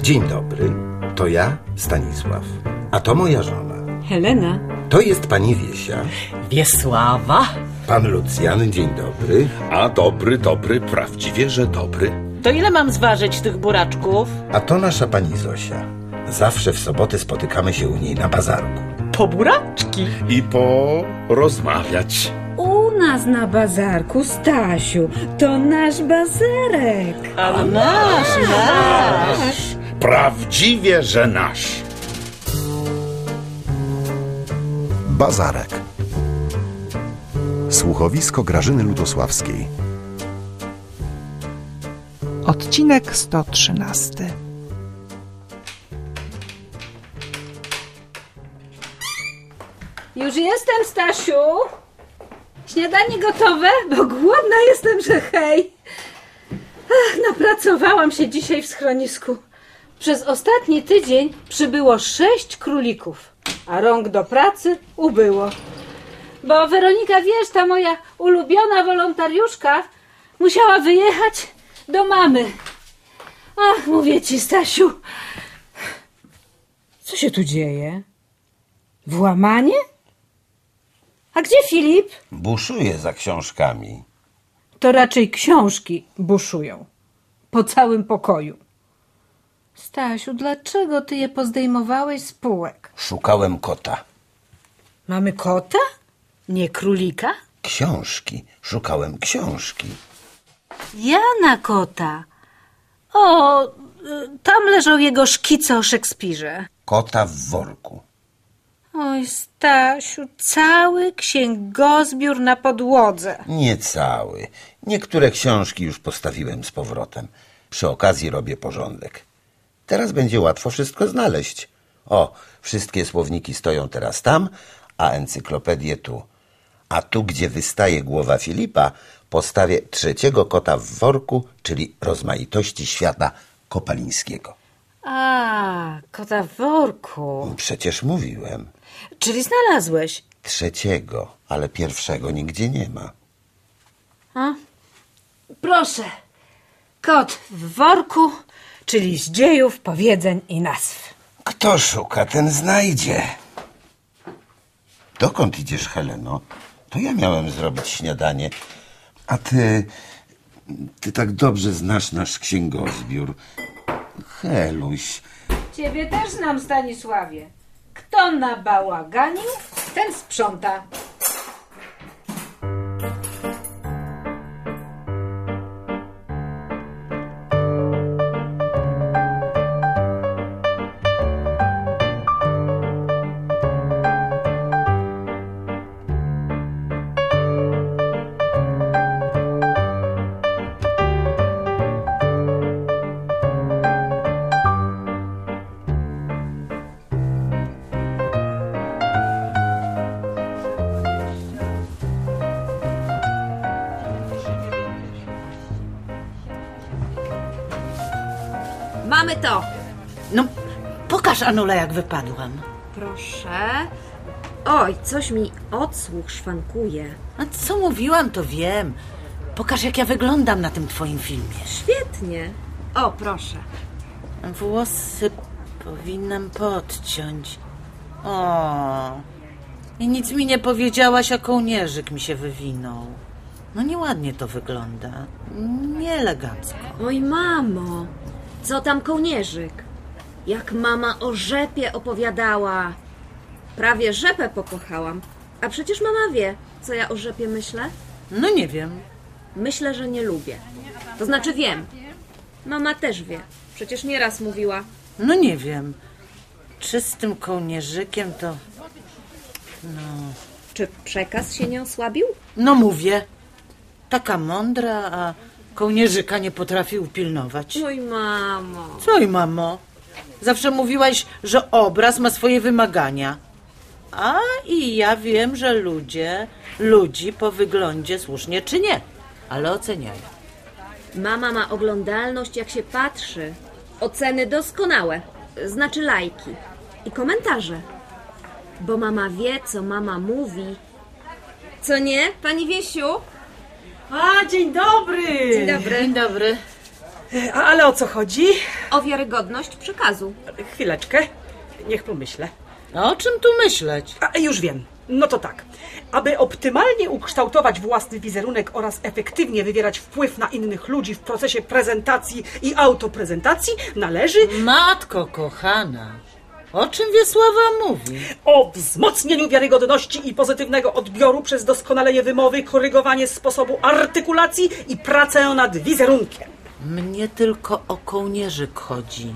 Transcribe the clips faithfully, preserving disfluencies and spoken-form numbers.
Dzień dobry, to ja, Stanisław, a to moja żona. Helena. To jest pani Wiesia. Wiesława. Pan Lucjan, dzień dobry. A dobry, dobry, prawdziwie, że dobry. To ile mam zważyć tych buraczków? A to nasza pani Zosia. Zawsze w soboty spotykamy się u niej na bazarku. Po buraczki. I porozmawiać. U nas na bazarku, Stasiu, to nasz bazarek. A nasz, nasz. Prawdziwie, że nasz. Bazarek. Słuchowisko Grażyny Lutosławskiej. Odcinek sto trzynasty. Już jestem, Stasiu. Śniadanie gotowe, bo głodna jestem, że hej. Ach, napracowałam się dzisiaj w schronisku. Przez ostatni tydzień przybyło sześć królików, a rąk do pracy ubyło. Bo Weronika, wiesz, ta moja ulubiona wolontariuszka musiała wyjechać do mamy. Ach, mówię ci, Stasiu. Co się tu dzieje? Włamanie? A gdzie Filip? Buszuje za książkami. To raczej książki buszują. Po całym pokoju. Stasiu, dlaczego ty je pozdejmowałeś z półek? Szukałem kota. Mamy kota? Nie królika? Książki. Szukałem książki. Jana kota. O, tam leżał jego szkice o Szekspirze. Kota w worku. Oj, Stasiu, cały księgozbiór na podłodze. Nie cały. Niektóre książki już postawiłem z powrotem. Przy okazji robię porządek. Teraz będzie łatwo wszystko znaleźć. O, wszystkie słowniki stoją teraz tam, a encyklopedię tu. A tu, gdzie wystaje głowa Filipa, postawię trzeciego kota w worku, czyli rozmaitości świata Kopalińskiego. A, kota w worku. Przecież mówiłem. Czyli znalazłeś? Trzeciego, ale pierwszego nigdzie nie ma. A? Proszę. Kot w worku, czyli z dziejów, powiedzeń i nazw. Kto szuka, ten znajdzie. Dokąd idziesz, Heleno? To ja miałem zrobić śniadanie. A ty... Ty tak dobrze znasz nasz księgozbiór. Heluś. Ciebie też znam, Stanisławie. Kto nabałaganił, ten sprząta. Mamy to. No, pokaż, Anula, jak wypadłam. Proszę. Oj, coś mi odsłuch szwankuje. A co mówiłam, to wiem. Pokaż, jak ja wyglądam na tym twoim filmie. Świetnie. O, proszę. Włosy powinnam podciąć. O. I nic mi nie powiedziałaś, a kołnierzyk mi się wywinął. No nieładnie to wygląda. Nieelegancko. Oj, mamo. Co tam kołnierzyk? Jak mama o rzepie opowiadała. Prawie rzepę pokochałam. A przecież mama wie, co ja o rzepie myślę. No nie wiem. Myślę, że nie lubię. To znaczy wiem. Mama też wie. Przecież nieraz mówiła. No nie wiem. Czy z tym kołnierzykiem to... No... Czy przekaz się nie osłabił? No mówię. Taka mądra, a kołnierzyka nie potrafi upilnować. Oj, mamo. Co i mamo? Zawsze mówiłaś, że obraz ma swoje wymagania. A i ja wiem, że ludzie, ludzi po wyglądzie słusznie czy nie, ale oceniają. Mama ma oglądalność, jak się patrzy. Oceny doskonałe, znaczy lajki i komentarze. Bo mama wie, co mama mówi. Co nie, pani Wiesiu? A, dzień dobry! Dzień dobry. Dzień dobry. A, ale o co chodzi? O wiarygodność przekazu. Chwileczkę, niech pomyślę. A o czym tu myśleć? A, już wiem. No to tak. Aby optymalnie ukształtować własny wizerunek oraz efektywnie wywierać wpływ na innych ludzi w procesie prezentacji i autoprezentacji, należy Matko kochana, o czym Wiesława mówi? o wzmocnieniu wiarygodności i pozytywnego odbioru przez doskonalenie wymowy, korygowanie sposobu artykulacji i pracę nad wizerunkiem. Mnie tylko o kołnierzyk chodzi.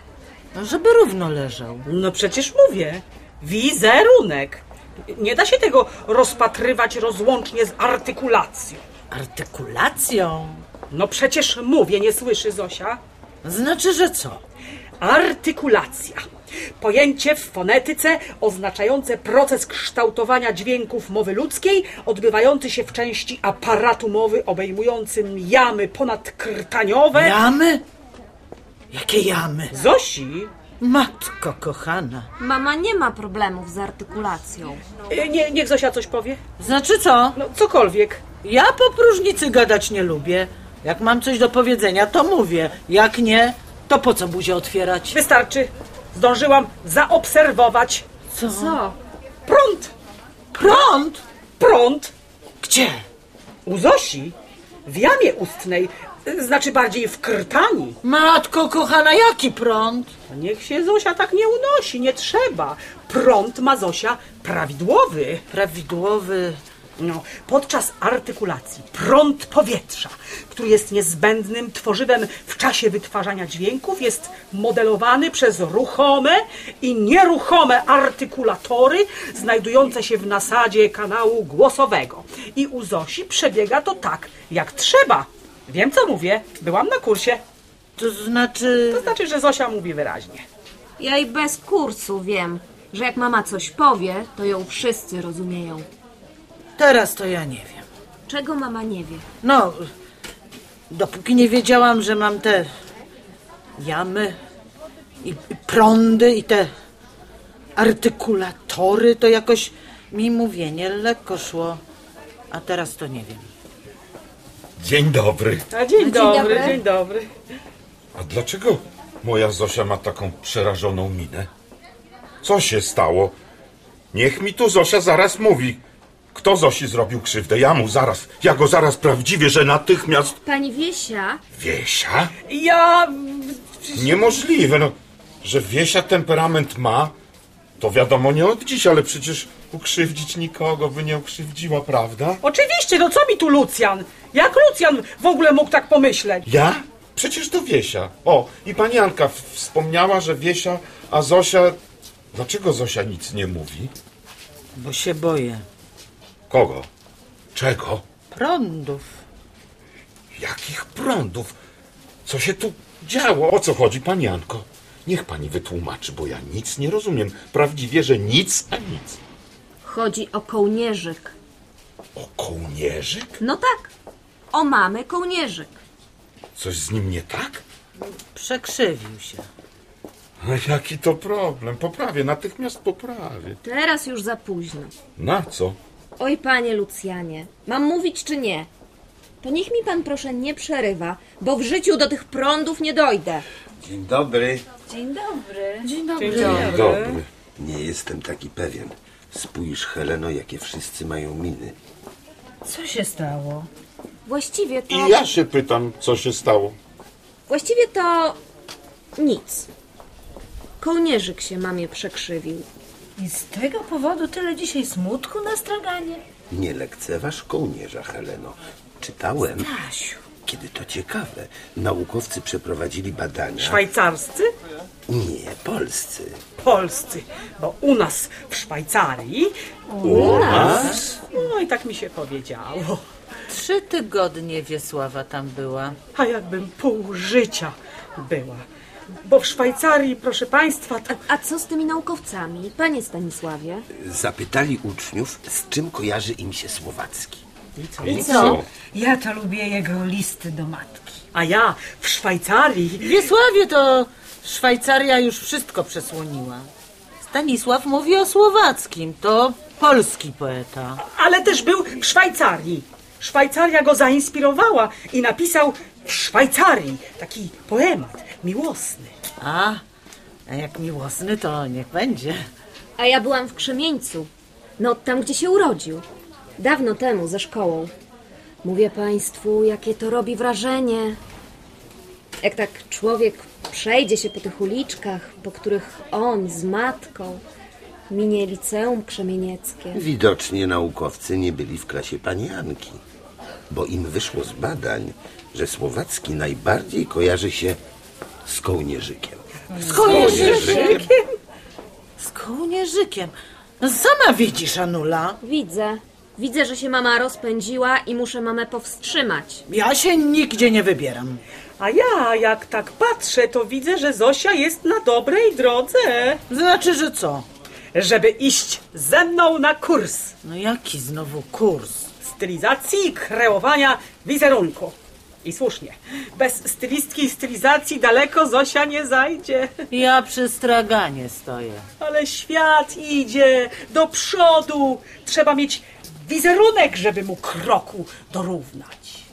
Żeby równo leżał. No przecież mówię, wizerunek. Nie da się tego rozpatrywać rozłącznie z artykulacją. Artykulacją? No przecież mówię, nie słyszy Zosia? Znaczy, że co? Artykulacja. Pojęcie w fonetyce oznaczające proces kształtowania dźwięków mowy ludzkiej, odbywający się w części aparatu mowy obejmującym jamy ponadkrtaniowe. Jamy? Jakie jamy? Zosi? Matko kochana. Mama nie ma problemów z artykulacją. E, Nie, niech Zosia coś powie. Znaczy co? No cokolwiek. Ja po próżnicy gadać nie lubię. Jak mam coś do powiedzenia, to mówię. Jak nie, to po co buzię otwierać? Wystarczy. Zdążyłam zaobserwować. Co? Co? Prąd. Prąd? Prąd. Gdzie? U Zosi. W jamie ustnej. e, Znaczy bardziej w krtani. Matko kochana, jaki prąd? Niech się Zosia tak nie unosi, nie trzeba. Prąd ma Zosia prawidłowy. Prawidłowy. No, podczas artykulacji prąd powietrza, który jest niezbędnym tworzywem w czasie wytwarzania dźwięków, jest modelowany przez ruchome i nieruchome artykulatory znajdujące się w nasadzie kanału głosowego. I u Zosi przebiega to tak, jak trzeba. Wiem, co mówię. Byłam na kursie. To znaczy... To znaczy, że Zosia mówi wyraźnie. Ja i bez kursu wiem, że jak mama coś powie, to ją wszyscy rozumieją. Teraz to ja nie wiem. Czego mama nie wie? No, dopóki nie wiedziałam, że mam te jamy i, i prądy i te artykulatory, to jakoś mi mówienie lekko szło. A teraz to nie wiem. Dzień dobry. A dzień, dobry, dobry. dzień dobry. A dlaczego moja Zosia ma taką przerażoną minę? Co się stało? Niech mi tu Zosia zaraz mówi. Kto Zosi zrobił krzywdę? Ja mu zaraz, ja go zaraz prawdziwie, że natychmiast... Pani Wiesia? Wiesia? Ja... Niemożliwe, no. Że Wiesia temperament ma, to wiadomo nie od dziś, ale przecież ukrzywdzić nikogo by nie ukrzywdziła, prawda? Oczywiście, no co mi tu Lucjan? Jak Lucjan w ogóle mógł tak pomyśleć? Ja? Przecież to Wiesia. O, i pani Anka w- wspomniała, że Wiesia, a Zosia... Dlaczego Zosia nic nie mówi? Bo się boję. Kogo? Czego? Prądów. Jakich prądów? Co się tu działo? O co chodzi, pani Anko? Niech pani wytłumaczy, bo ja nic nie rozumiem. Prawdziwie, że nic, a nic. Chodzi o kołnierzyk. O kołnierzyk? No tak, o mamy kołnierzyk. Coś z nim nie tak? Przekrzywił się. A jaki to problem? Poprawię, natychmiast poprawię. Teraz już za późno. Na co? Oj, panie Lucjanie, mam mówić czy nie? To niech mi pan proszę nie przerywa, bo w życiu do tych prądów nie dojdę. Dzień dobry. Dzień dobry. Dzień Dzień dobry. Nie jestem taki pewien. Spójrz, Heleno, jakie wszyscy mają miny. Co się stało? Właściwie to... I ja się pytam, co się stało. Właściwie to... nic. Kołnierzyk się mamie przekrzywił. I z tego powodu tyle dzisiaj smutku na straganie? Nie lekceważ kołnierza, Heleno. Czytałem, Stasiu. kiedy to ciekawe, naukowcy przeprowadzili badania... Szwajcarscy? Nie, polscy. Polscy. Bo u nas w Szwajcarii... U nas? No i tak mi się powiedziało. Trzy tygodnie Wiesława tam była. A jakbym pół życia była. Bo w Szwajcarii, proszę państwa, to... A co z tymi naukowcami, panie Stanisławie? Zapytali uczniów, z czym kojarzy im się słowacki. I co? Ja to lubię jego listy do matki. A ja w Szwajcarii... W Wiesławie to Szwajcaria już wszystko przesłoniła. Stanisław mówi o słowackim, to polski poeta. Ale też był w Szwajcarii. Szwajcaria go zainspirowała i napisał w Szwajcarii. Taki poemat miłosny. A, a jak miłosny, to niech będzie. A ja byłam w Krzemieńcu. No, tam, gdzie się urodził. Dawno temu, ze szkołą. Mówię państwu, jakie to robi wrażenie. Jak tak człowiek przejdzie się po tych uliczkach, po których on z matką minie liceum krzemienieckie. Widocznie naukowcy nie byli w klasie pani Anki, bo im wyszło z badań, że Słowacki najbardziej kojarzy się z kołnierzykiem. Z kołnierzykiem? Z kołnierzykiem. No sama widzisz, Anula. Widzę. Widzę, że się mama rozpędziła i muszę mamę powstrzymać. Ja się nigdzie nie wybieram. A ja, jak tak patrzę, to widzę, że Zosia jest na dobrej drodze. Znaczy, że co? Żeby iść ze mną na kurs No jaki znowu kurs? stylizacji i kreowania wizerunku. I słusznie. Bez stylistki i stylizacji daleko Zosia nie zajdzie. Ja przy straganie stoję. Ale świat idzie do przodu. Trzeba mieć wizerunek, żeby mu kroku dorównać.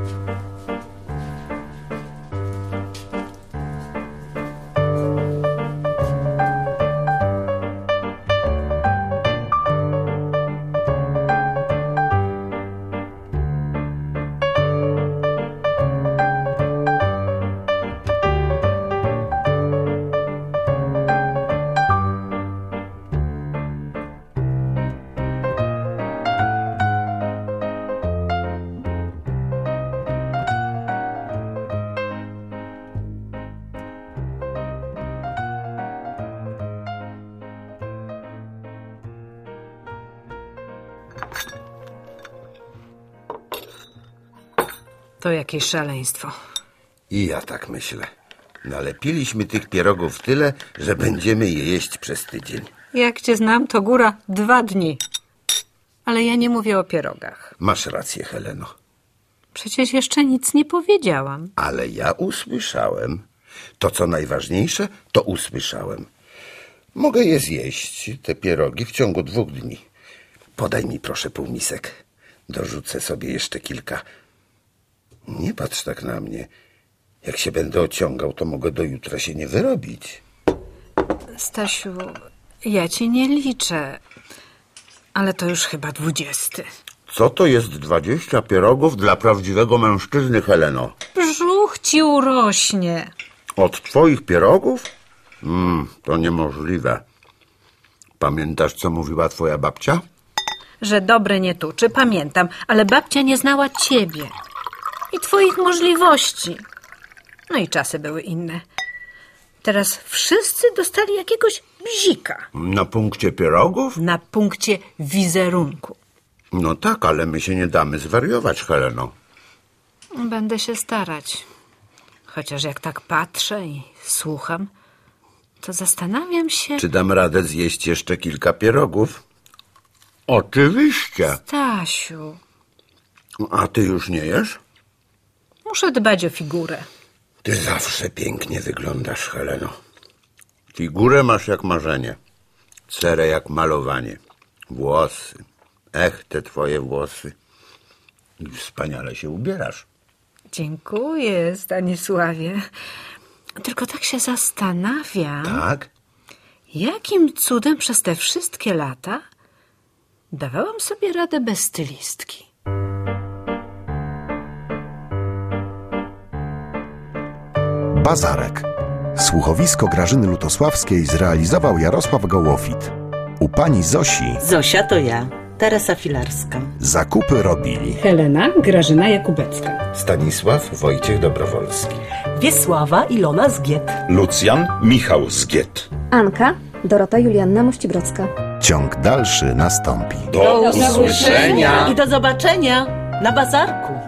To jakieś szaleństwo. I ja tak myślę. Nalepiliśmy tych pierogów tyle, że będziemy je jeść przez tydzień. Jak cię znam, to góra dwa dni. Ale ja nie mówię o pierogach. Masz rację, Heleno. Przecież jeszcze nic nie powiedziałam. Ale ja usłyszałem. To, co najważniejsze, to usłyszałem. Mogę je zjeść, te pierogi, w ciągu dwóch dni. Podaj mi proszę półmisek. Dorzucę sobie jeszcze kilka. Nie patrz tak na mnie. Jak się będę ociągał, to mogę do jutra się nie wyrobić. Stasiu, ja cię nie liczę. Ale to już chyba dwudziesty. Co to jest dwadzieścia pierogów dla prawdziwego mężczyzny, Heleno? Brzuch ci urośnie. Od twoich pierogów? Mm, to niemożliwe. Pamiętasz, co mówiła twoja babcia? Że dobre nie tuczy, pamiętam. Ale babcia nie znała ciebie. I twoich możliwości. No i czasy były inne. Teraz wszyscy dostali jakiegoś bzika. Na punkcie pierogów? Na punkcie wizerunku. No tak, ale my się nie damy zwariować, Heleno. Będę się starać. Chociaż jak tak patrzę i słucham, to zastanawiam się... Czy dam radę zjeść jeszcze kilka pierogów? Oczywiście. Stasiu, A ty już nie jesz? muszę dbać o figurę. Ty zawsze pięknie wyglądasz, Heleno. Figurę masz jak marzenie. Cerę jak malowanie. Włosy. Ech, te twoje włosy. I wspaniale się ubierasz. Dziękuję, Stanisławie. Tylko tak się zastanawiam, Tak? jakim cudem przez te wszystkie lata dawałam sobie radę bez stylistki. Bazarek. Słuchowisko Grażyny Lutosławskiej zrealizował Jarosław Gołofit. U pani Zosi Zosia to ja, Teresa Filarska. zakupy robili Helena Grażyna Jakubecka. Stanisław Wojciech Dobrowolski. Wiesława Ilona Zgiet. Lucjan Michał Zgiet. Anka Dorota Julianna Mościbrodzka. Ciąg dalszy nastąpi. Do usłyszenia! I do zobaczenia na bazarku.